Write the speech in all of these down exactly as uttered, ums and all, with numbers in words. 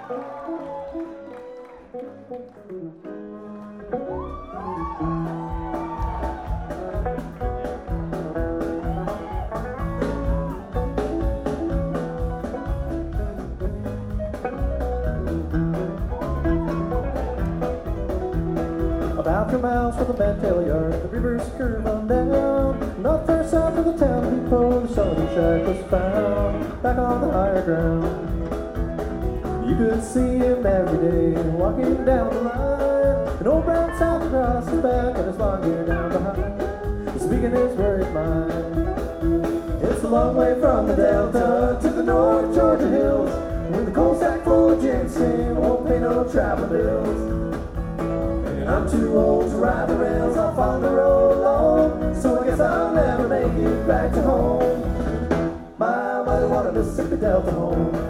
About two miles from the Mantel Yard, the river's curve on down. Not far south of the town before the Sullivan Shack was found. Back on the higher ground, you could see him every day, walking down the line. An old brown South across his back and his long hair down behind, speaking his worried mind. It's a long way from the Delta to the North Georgia hills, with a coal sack full of ginseng won't pay no travel bills. I'm too old to ride the rails, I'll follow the road alone, so I guess I'll never make it back to home. My mother wanted Mississippi Delta home.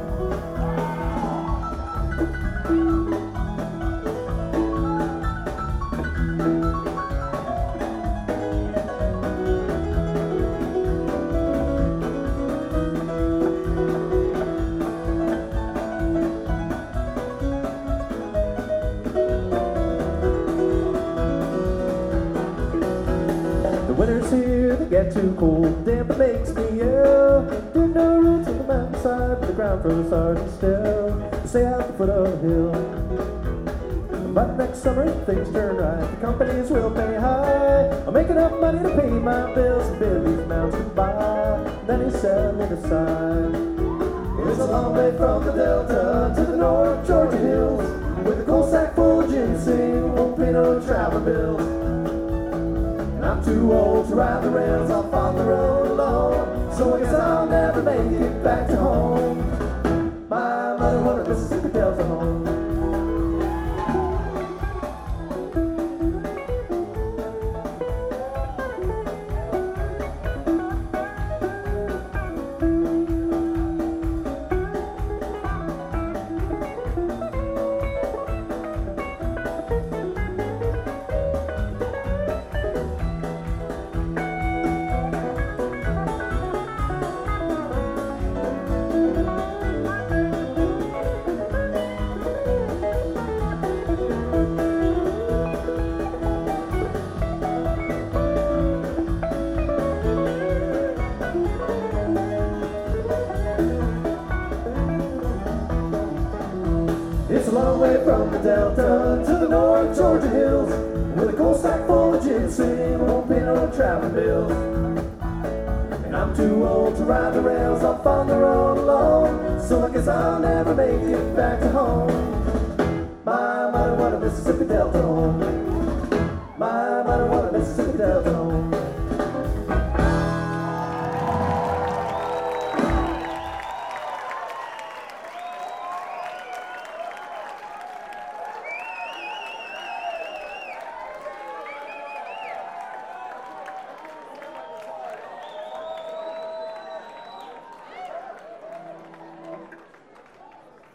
Winter's here, they get too cold, damn it makes me ill. Dig no roots on the mountainside, but the ground froze hard and still. They stay out the foot of the hill. But next summer things turn right, the companies will pay high. I'll make enough money to pay my bills and bid these mountains goodbye. Then he said, let us sigh. It's a long way from the Delta to the North Georgia hills, with a coal sack full of ginseng won't pay no travel bills. I'm too old to ride the rails, I'll follow the road alone, so I guess I'll never make it back to home. My mother wanted Mississippi Delta home. It's a long way from the Delta to the North Georgia hills, with a coal sack full of ginseng won't pay no travel bills. And I'm too old to ride the rails, I'll follow the road alone, so I guess I'll never make it back to home. My mother wanted Mississippi Delta home. My mother wanted Mississippi Delta